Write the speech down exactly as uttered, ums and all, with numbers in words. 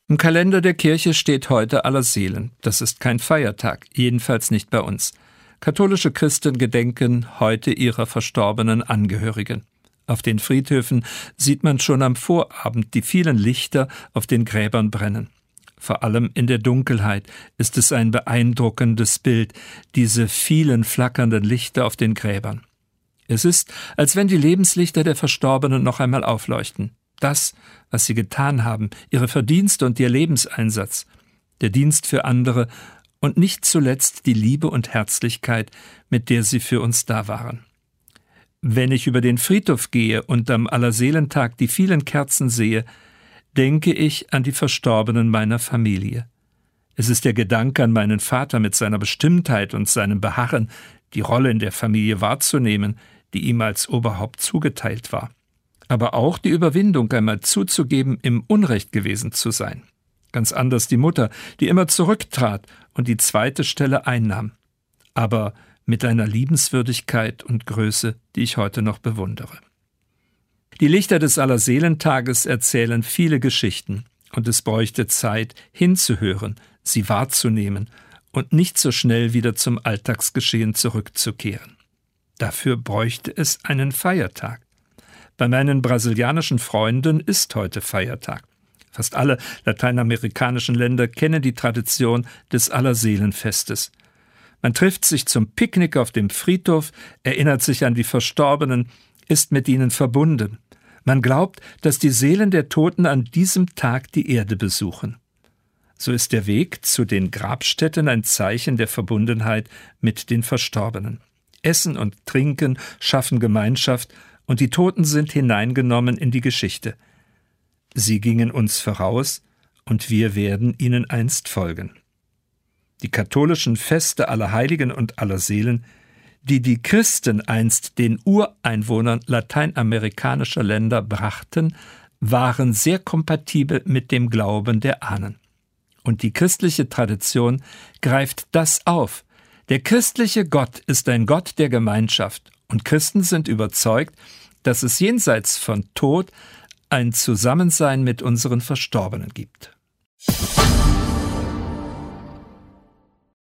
Im Kalender der Kirche steht heute Allerseelen. Das ist kein Feiertag, jedenfalls nicht bei uns. Katholische Christen gedenken heute ihrer verstorbenen Angehörigen. Auf den Friedhöfen sieht man schon am Vorabend die vielen Lichter auf den Gräbern brennen. Vor allem in der Dunkelheit ist es ein beeindruckendes Bild, diese vielen flackernden Lichter auf den Gräbern. Es ist, als wenn die Lebenslichter der Verstorbenen noch einmal aufleuchten. Das, was sie getan haben, ihre Verdienste und ihr Lebenseinsatz, der Dienst für andere und nicht zuletzt die Liebe und Herzlichkeit, mit der sie für uns da waren. Wenn ich über den Friedhof gehe und am Allerseelentag die vielen Kerzen sehe, denke ich an die Verstorbenen meiner Familie. Es ist der Gedanke an meinen Vater mit seiner Bestimmtheit und seinem Beharren, die Rolle in der Familie wahrzunehmen, die ihm als Oberhaupt zugeteilt war. Aber auch die Überwindung, einmal zuzugeben, im Unrecht gewesen zu sein. Ganz anders die Mutter, die immer zurücktrat und die zweite Stelle einnahm. Aber mit einer Liebenswürdigkeit und Größe, die ich heute noch bewundere. Die Lichter des Allerseelentages erzählen viele Geschichten, und es bräuchte Zeit, hinzuhören, sie wahrzunehmen und nicht so schnell wieder zum Alltagsgeschehen zurückzukehren. Dafür bräuchte es einen Feiertag. Bei meinen brasilianischen Freunden ist heute Feiertag. Fast alle lateinamerikanischen Länder kennen die Tradition des Allerseelenfestes. Man trifft sich zum Picknick auf dem Friedhof, erinnert sich an die Verstorbenen, ist mit ihnen verbunden. Man glaubt, dass die Seelen der Toten an diesem Tag die Erde besuchen. So ist der Weg zu den Grabstätten ein Zeichen der Verbundenheit mit den Verstorbenen. Essen und Trinken schaffen Gemeinschaft und die Toten sind hineingenommen in die Geschichte. Sie gingen uns voraus und wir werden ihnen einst folgen. Die katholischen Feste aller Heiligen und aller Seelen, die die Christen einst den Ureinwohnern lateinamerikanischer Länder brachten, waren sehr kompatibel mit dem Glauben der Ahnen. Und die christliche Tradition greift das auf. Der christliche Gott ist ein Gott der Gemeinschaft, und Christen sind überzeugt, dass es jenseits von Tod ein Zusammensein mit unseren Verstorbenen gibt.